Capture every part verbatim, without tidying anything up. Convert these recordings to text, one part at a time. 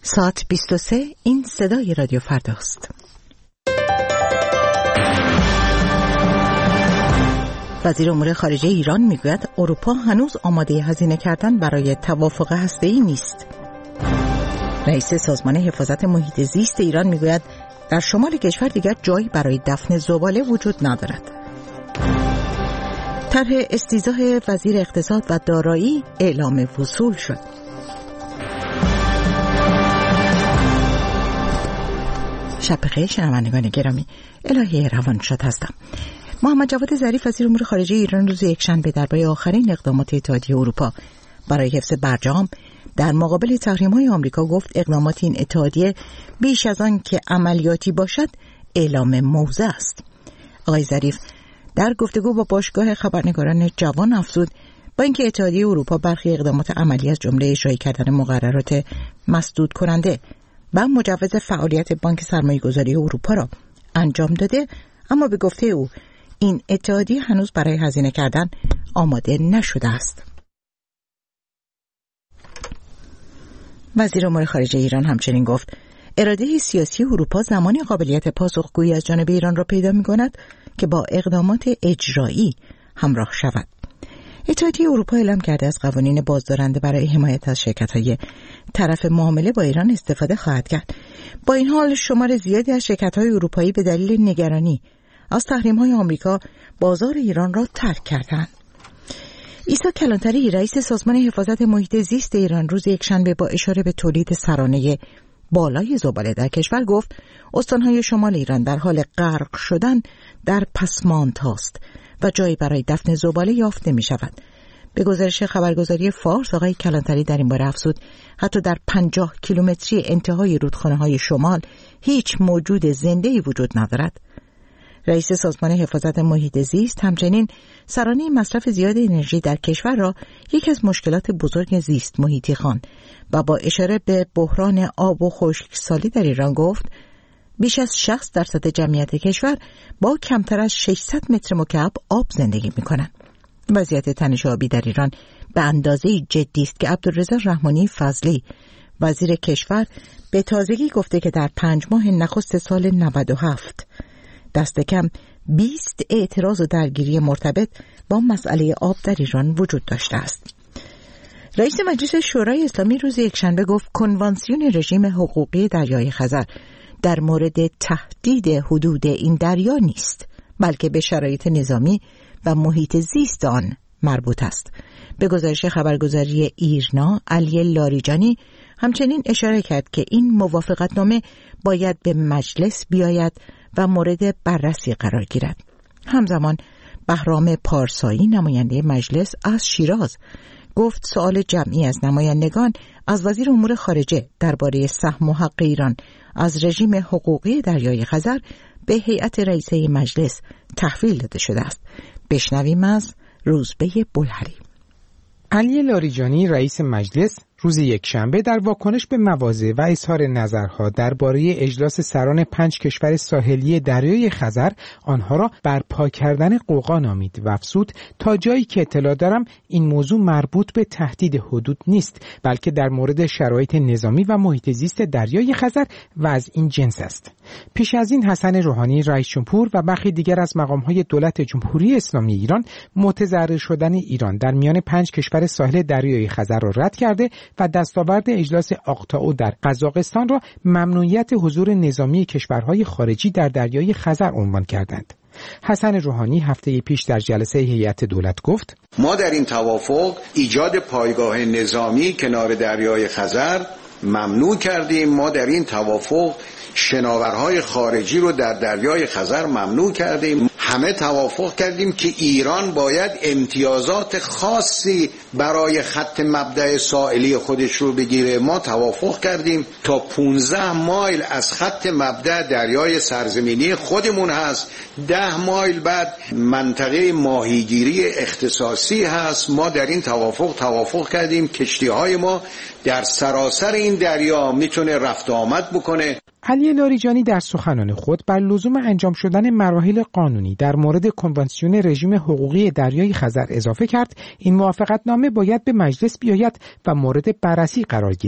ساعت بیست و سه، این صدای رادیو فرداست. وزیر امور خارجه ایران میگوید اروپا هنوز آماده هزینه کردن برای توافق هسته‌ای نیست. رئیس سازمان حفاظت محیط زیست ایران میگوید در شمال کشور دیگر جایی برای دفن زباله وجود ندارد. طرح استیضاح وزیر اقتصاد و دارایی اعلام وصول شد. شب بخیر شنوندگان گرامی، الهی روانشاد هستم. محمد جواد ظریف وزیر امور خارجه ایران روز یکشنبه درباره آخرین اقدامات اتحادیه اروپا برای حفظ برجام در مقابل تحریم‌های آمریکا گفت اقدامات این اتحادیه بیش از آن که عملیاتی باشد اعلام موضع است. آقای ظریف در گفتگو با باشگاه خبرنگاران جوان افزود با اینکه اتحادیه اروپا برخی اقدامات عملی از جمله اجرایی کردن مقررات مسدود کننده و مجوز فعالیت بانک سرمایه‌گذاری اروپا را انجام داده، اما به گفته او این اتحادیه هنوز برای هزینه کردن آماده نشده است. وزیر امور خارجه ایران همچنین گفت اراده سیاسی اروپا زمانی قابلیت پاسخگویی از جانب ایران را پیدا می‌کند که با اقدامات اجرایی همراه شود. اتحادیه اروپا اعلام کرده از قوانین بازدارنده برای حمایت از شرکت‌های طرف معامله با ایران استفاده خواهد کرد. با این حال شمار زیادی از شرکت‌های اروپایی به دلیل نگرانی از تحریم‌های آمریکا بازار ایران را ترک کردند. عیسی کلانتری رئیس سازمان حفاظت محیط زیست ایران روز یکشنبه با اشاره به تولید سرانه بالای زباله در کشور گفت استان‌های شمال ایران در حال غرق شدن در پسماندهاست و جایی برای دفن زباله یافت نمی‌شود. به گزارش خبرگزاری فارس آقای کلانتری در این باره افزود حتی در پنجاه کیلومتری انتهای رودخانه‌های شمال هیچ موجود زنده‌ای وجود ندارد. رئیس سازمان حفاظت محیط زیست همچنین سرانه مصرف زیاد انرژی در کشور را یکی از مشکلات بزرگ زیست محیطی خواند و با اشاره به بحران آب و خشکسالی در ایران گفت بیش از شصت درصد جمعیت کشور با کمتر از ششصد متر مکعب آب زندگی می‌کنند. وضعیت تنش آبی در ایران به اندازه‌ای جدی است که عبدالرضا رحمانی فضلی وزیر کشور به تازگی گفته که در پنج ماه نخست سال نود و هفت دست کم بیست اعتراض و درگیری مرتبط با مسئله آب در ایران وجود داشته است. رئیس مجلس شورای اسلامی روز یکشنبه گفت کنوانسیون رژیم حقوقی دریای خزر در مورد تهدید حدود این دریا نیست، بلکه به شرایط نظامی و محیط زیست آن مربوط است. به گزارش خبرگزاری ایرنا، علی لاریجانی همچنین اشاره کرد که این موافقتنامه باید به مجلس بیاید و مورد بررسی قرار گیرد. همزمان بهرام پارسایی نماینده مجلس از شیراز گفت سؤال جمعی از نمایندگان از وزیر امور خارجه درباره سهم و حق ایران از رژیم حقوقی دریای خزر به هیئت رئیسه مجلس تحویل داده شده است. بشنویم از روزبه بلهری. علی لاریجانی رئیس مجلس روز یکشنبه در واکنش به مواضع و اظهار نظرها درباره اجلاس سران پنج کشور ساحلی دریای خزر آنها را برپا کردن غوغا نامید و افزود تا جایی که اطلاع دارم این موضوع مربوط به تهدید حدود نیست، بلکه در مورد شرایط نظامی و محیط زیست دریای خزر و از این جنس است. پیش از این حسن روحانی رئیس جمهور و برخی دیگر از مقام‌های دولت جمهوری اسلامی ایران متضرر شدن ایران در میان پنج کشور ساحل دریای خزر را رد کرده و دستاورد اجلاس آقتائو در قزاقستان را ممنوعیت حضور نظامی کشورهای خارجی در دریای خزر عنوان کردند. حسن روحانی هفته پیش در جلسه هیئت دولت گفت ما در این توافق ایجاد پایگاه نظامی کنار دریای خزر ممنوع کردیم. ما در این توافق شناورهای خارجی رو در دریای خزر ممنوع کردیم. همه توافق کردیم که ایران باید امتیازات خاصی برای خط مبدأ ساحلی خودش رو بگیره. ما توافق کردیم تا پانزده مایل از خط مبدأ دریای سرزمینی خودمون هست، ده مایل بعد منطقه ماهیگیری اختصاصی هست. ما در این توافق توافق کردیم کشتی‌های ما در سراسر این دریا میتونه رفت و آمد بکنه. علی لاریجانی در سخنان خود بر لزوم انجام شدن مراحل قانونی در مورد کنوانسیون رژیم حقوقی دریای خزر اضافه کرد این موافقتنامه باید به مجلس بیاید و مورد بررسی قرار گیرد.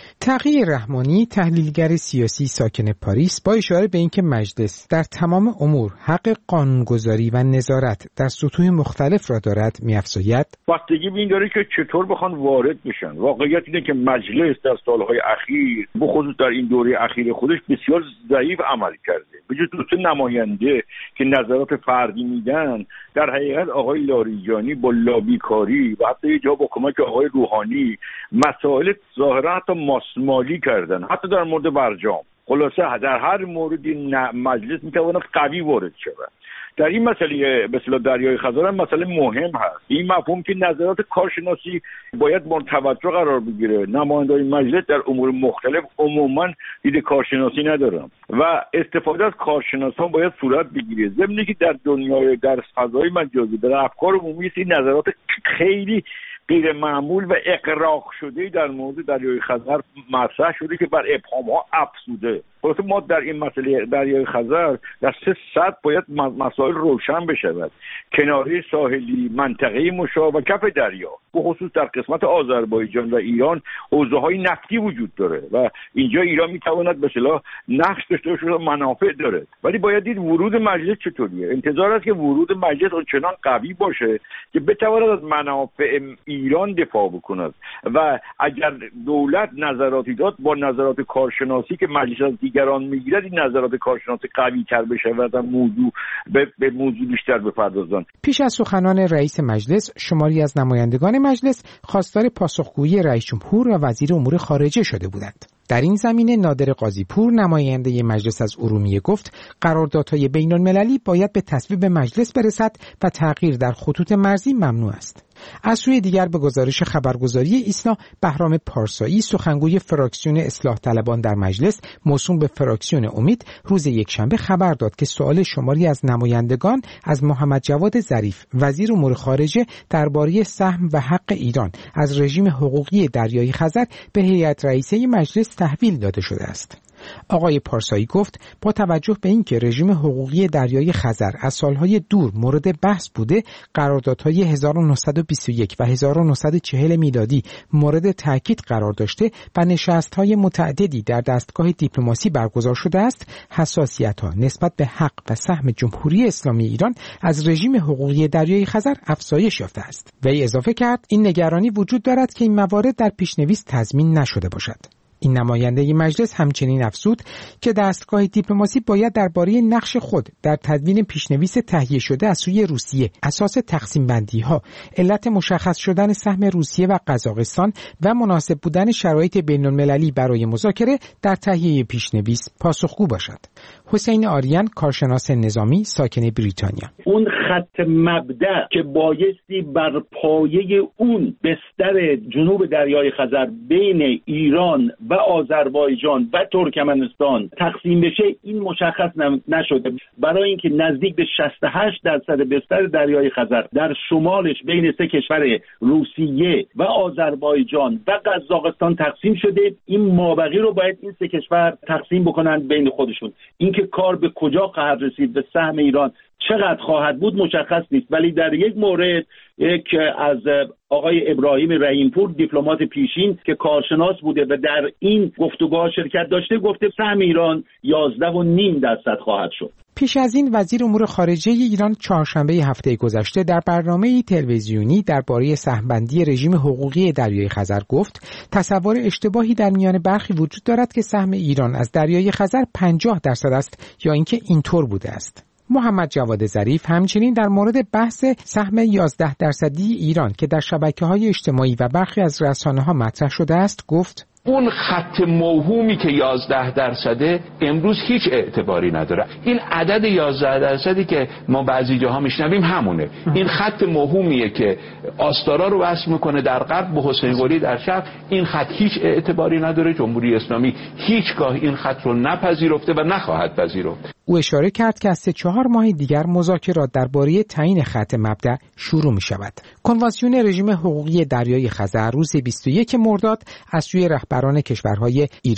تقی رحمانی، تحلیلگر سیاسی ساکن پاریس، با اشاره به اینکه مجلس در تمام امور حق قانونگذاری و نظارت در سطوح مختلف را دارد، می‌افزاید بستگی به این داره که چطور بخوان وارد بشن. واقعیت اینه که مجلس در سالهای اخیر، به خصوص در این دوره اخیر خودش، بسیار ضعیف عمل کرده. به جز دوست نماینده که نظرات فردی میدن، در حقیقت آقای لاریجانی با لابی کاری و حتی یه جا با کمک آقای روحانی مسائل ظاهرا حتی ماسمالی کردن، حتی در مورد برجام. خلاصه در هر موردی مجلس میتواند قوی وارد شود. در این مسئله به اصطلاح دریای خزر هم مسئله مهم هست. این مفهوم که نظرات کارشناسی باید مورد توجه قرار بگیره. نمایندگان مجلس در امور مختلف عموما دید کارشناسی ندارن و استفاده از کارشناسان باید صورت بگیره. ضمن که در دنیای در فضای مجازی در افکار عمومی این نظرات خیلی غیر معمول و اقراق شده در مورد دریای خزر مطرح شده که بر ابهام‌ها افزوده. خلاصه ما در این مسئله دریای خزر در سه سطح باید مسائل روشن بشود: کناره ساحلی، منطقه مشا و کف دریا. به خصوص در قسمت آذربایجان و ایران حوزه‌های نفتی وجود داره و اینجا ایران میتواند به اصطلاح نقش داشته باشه و منافع داره، ولی باید دید ورود مجلس چطوریه. انتظار است که ورود مجلس اونچنان قوی باشه که بتواند از منافع ایران دفاع بکند و اگر دولت نظراتی داد با نظرات کارشناسی که مجلس از دیگران میگیرد، این نظرات کارشناسی قوی تر بشه و در موضوع به, به موضوع بیشتر بپردازن. پیش از سخنان رئیس مجلس، شماری از نمایندگان مجلس خواستار پاسخگویی رئیس جمهور و وزیر امور خارجه شده بودند. در این زمینه نادر قاضی‌پور، نماینده مجلس از ارومیه، گفت قراردادهای بین‌المللی باید به تصویب مجلس برسد و تغییر در خطوط مرزی ممنوع است. از سوی دیگر به گزارش خبرگزاری ایسنا، بهرام پارسایی، سخنگوی فراکسیون اصلاح طلبان در مجلس موسوم به فراکسیون امید، روز یکشنبه خبر داد که سؤال شماری از نمایندگان از محمد جواد ظریف، وزیر امور خارجه، درباره سهم و حق ایران از رژیم حقوقی دریای خزر به هیئت رئیسه مجلس تحویل داده شده است. آقای پارسایی گفت با توجه به اینکه رژیم حقوقی دریای خزر از سالهای دور مورد بحث بوده، قراردادهای هزار و نهصد و بیست و یک و هزار و نهصد و چهل میلادی مورد تاکید قرار داشته و نشست‌های متعددی در دستگاه دیپلماسی برگزار شده است، حساسیت‌ها نسبت به حق و سهم جمهوری اسلامی ایران از رژیم حقوقی دریای خزر افزایش یافته است. وی اضافه کرد این نگرانی وجود دارد که این موارد در پیش‌نویس تضمین نشده باشد. این نماینده مجلس همچنین افزود که دستگاه دیپلماسی باید درباره نقش خود در تدوین پیشنویس تهیه شده از سوی روسیه، اساس تقسیم بندی ها، علت مشخص شدن سهم روسیه و قزاقستان و مناسب بودن شرایط بین المللی برای مذاکره در تهیه پیشنویس پاسخگو باشد. حسین آریان، کارشناس نظامی ساکن بریتانیا: اون خط مبدأ که بایستی بر پایه اون بستر جنوب دریای خزر بین ایران و آذربایجان و ترکمنستان تقسیم بشه، این مشخص نشده. برای اینکه نزدیک به شصت و هشت درصد بستر دریای خزر در شمالش بین سه کشور روسیه و آذربایجان و قزاقستان تقسیم شده، این مابقی رو باید این سه کشور تقسیم بکنن بین خودشون. اینکه کار به کجا خواهد رسید، به سهم ایران چقدر خواهد بود مشخص نیست، ولی در یک مورد یک از آقای ابراهیم رحیمپور، دیپلمات پیشین که کارشناس بوده و در این گفتگوها شرکت داشته، گفته سهم ایران یازده و نیم درصد خواهد شد. پیش از این وزیر امور خارجه ایران چهارشنبه هفته گذشته در برنامه تلویزیونی درباره سهم‌بندی رژیم حقوقی دریای خزر گفت تصور اشتباهی در میان برخی وجود دارد که سهم ایران از دریای خزر پنجاه درصد است یا اینکه اینطور بوده است. محمد جواد ظریف همچنین در مورد بحث سهم یازده درصدی ایران که در شبکه‌های اجتماعی و برخی از رسانه‌ها مطرح شده است گفت اون خط موهومی که یازده درصده امروز هیچ اعتباری نداره. این عدد یازده درصدی که ما بعضی جاها میشنویم همونه. این خط موهومیه که آستارا رو وصل میکنه در غرب به حسین قلی در شرق. این خط هیچ اعتباری نداره. جمهوری اسلامی هیچگاه این خط رو نپذیرفته و نخواهد پذیرفت. او اشاره کرد که از سه چهار ماه دیگر مذاکرات درباره تعیین خط مبدأ شروع می شود. کنوانسیون رژیم حقوقی دریای خزر روز بیست و یکم مرداد از سوی رهبران کشورهای ایران،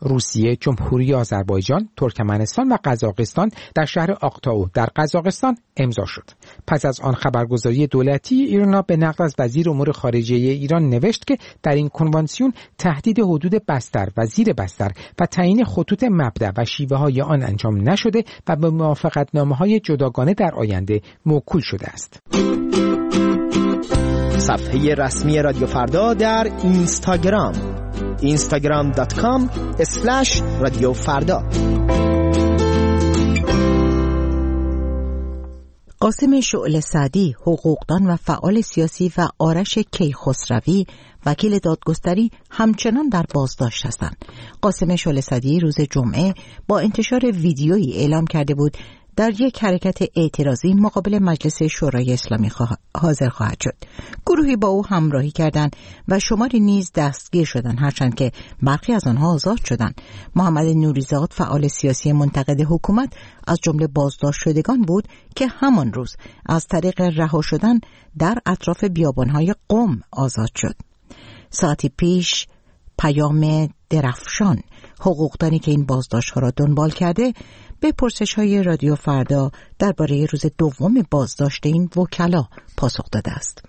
روسیه، جمهوری آذربایجان، ترکمنستان و قزاقستان در شهر آقتائو در قزاقستان امضا شد. پس از آن خبرگزاری دولتی ایرنا به نقل از وزیر امور خارجه ایران نوشت که در این کنوانسیون تهدید حدود بستر و زیر بستر و تعیین خطوط مبدأ و شیوه‌های آن انجام نشده و به موافقتنامه‌های جداگانه در آینده موکول شده است. صفحه رسمی رادیو فردا در اینستاگرام اینستاگرام دات کام اسلش رادیو فردا. قاسم شعله سعدی، حقوقدان و فعال سیاسی و آرش کیخسروی، وکیل دادگستری، همچنان در بازداشت هستند. قاسم شعله سعدی روز جمعه با انتشار ویدیویی اعلام کرده بود در یک حرکت اعتراضی مقابل مجلس شورای اسلامی خواه... حاضر خواهد شد. گروهی با او همراهی کردند و شماری نیز دستگیر شدند، هرچند که برخی از آنها آزاد شدند. محمد نوریزاد، فعال سیاسی منتقد حکومت، از جمله بازداشت شدگان بود که همان روز از طریق رها شدن در اطراف بیابان‌های قم آزاد شد. ساعتی پیش پیام درفشان، حقوقدانی که این بازداشت‌ها را دنبال کرده، به پرسش‌های رادیو فردا درباره روز دوم بازداشت این وکلا پاسخ داده است.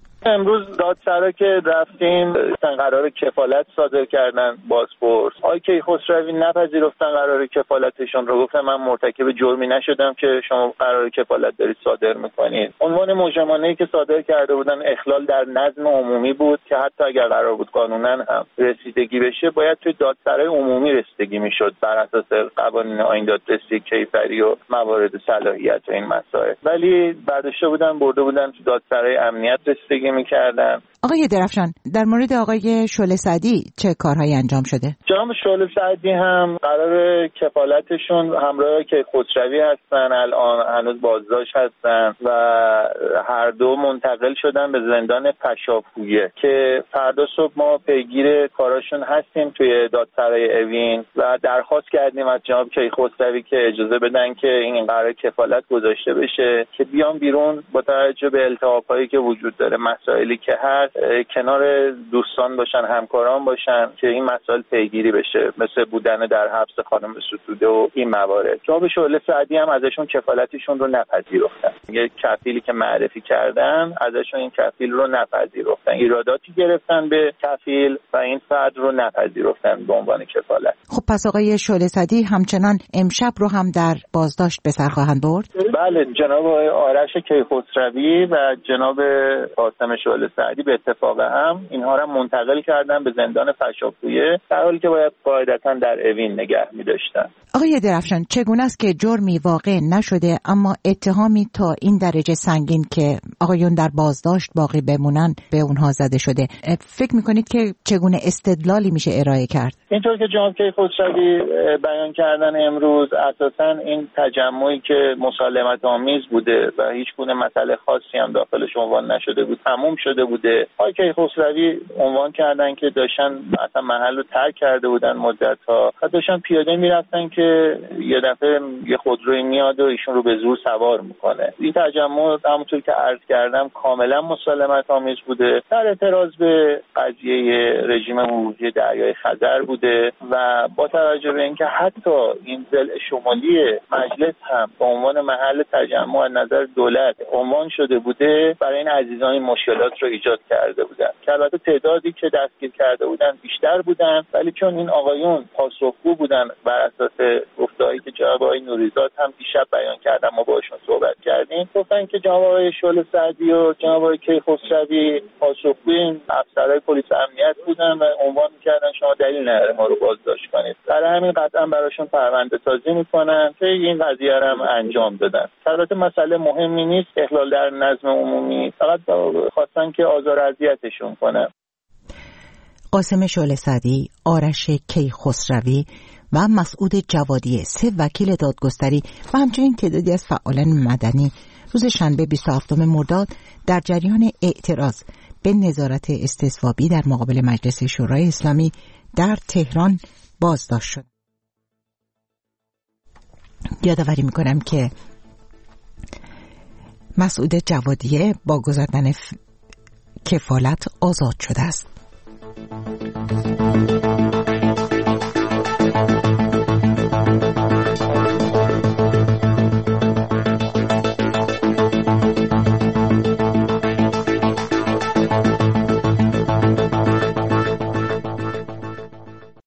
امروز دادسرا که رفتیم قرار کفالت صادر کردن بازپرس. آقای کیخسروی نپذیرفتن قرار کفالتشون رو، گفتن من مرتکب جرمی نشدم که شما قرار کفالت دارید صادر میکنید. عنوان مجرمانه‌ای که صادر کرده بودن اخلال در نظم عمومی بود که حتی اگر قرار بود قانونا هم رسیدگی بشه باید توی دادسرای عمومی رسیدگی میشد بر اساس قوانین آیین دادرسی کیفری و موارد صلاحیت و این مسائل، ولی برداشته بودن برده بودن تو دادسرای امنیت رسیدگی میکردن. آقای درفشان، در مورد آقای شعله سعدی چه کارهایی انجام شده؟ جناب شعله سعدی هم قرار کفالتشون همراه کیخسروی هستن، الان هنوز بازداشت هستن و هر دو منتقل شدن به زندان پشاپویه که فردا صبح ما پیگیر کاراشون هستیم توی دادسرای اوین و درخواست کردیم از جناب کیخسروی که اجازه بدن که این قرار کفالت گذاشته بشه که بیان بیرون با توجه به التهاب‌هایی که وجود داره، مسائلی که هست، کنار دوستان باشن، همکاران باشن که این مسائل پیگیری بشه، مثل بودن در حبس خانم ستوده و این موارد. جناب شعله سعدی هم ازشون کفالتشون رو نپذیرفتن. یک کفیلی که معرفی کردن ازشون این کفیل رو نپذیرفتن، ایراداتی گرفتن به کفیل و این فرد رو نپذیرفتن به عنوان کفالت. خب پس آقای شعله سعدی همچنان امشب رو هم در بازداشت به سر خواهند برد؟ بله، جناب آرش کیخسروی و جناب قاسم شعله سعدی به اتفاق هم اینها را منتقل کردن به زندان پشاپویه، در حالی که باید قاعدتاً در اوین نگه می‌داشتن. آقای درفشان، چگونه است که جرمی واقع نشده اما اتهامی تا این درجه سنگین که آقایون در بازداشت باقی بمونن به اونها زده شده؟ فکر می‌کنید که چگونه استدلالی میشه ارائه کرد؟ اینطور که جناب کیخسروی بیان کردن امروز، اساساً این تجمعی که مسالمت آمیز بوده و هیچ گونه مسئله خاصی هم داخلش عنوان نشده بود تموم شده بوده. آقای کیخسروی عنوان کردن که داشتن اصلا محل رو ترک کرده بودن مدت‌ها و داشتن پیاده میرفتن که یه دفعه یه خودروی میاد و ایشون رو به زور سوار میکنه. این تجمع همونطور که عرض کردم کاملا مسالمت آمیز بوده، در اعتراض به قضیه رژیم ورودی دریای خزر بوده و با توجه به اینکه حتی این ضلع شمالی مجلس هم به عنوان محل تجمع از نظر دولت عنوان شده بوده، برای این عزیزان این مشکلات رو ایجاد کرده بودن که البته تعدادی که دستگیر کرده بودن بیشتر بودن، ولی چون این آقایون پاسخگو بودن بر اساس گفته‌هایی که جناب آقای نوریزاد هم دیشب بیان کردن، ما باشون صحبت کردیم، گفتن که جناب آقای شعله سعدی و جناب آقای کیخسروی پاسخگوی این افسرهای پلیس امنیت بودن و عنوان می‌کردن شما دلیل نداره ما رو بازداشت کنید، برای همین قطعا براشون پرونده سازی می‌کنن که این قضیه رو هم انجام دادن. البته مسئله مهمی نیست، اخلال در نظم عمومی، فقط خواستن که آزار اذیتشون کنه. قاسم شعله سعدی، آرش کیخسروی و مسعود جوادی، سه وکیل دادگستری و همچنین تعدادی از فعالان مدنی روز شنبه بیست و هفتم مرداد در جریان اعتراض به نظارت استصوابی در مقابل مجلس شورای اسلامی در تهران بازداشت شد. یادآوری می‌کنم که مسعود جوادی با گذراندن کفالت آزاد شده است.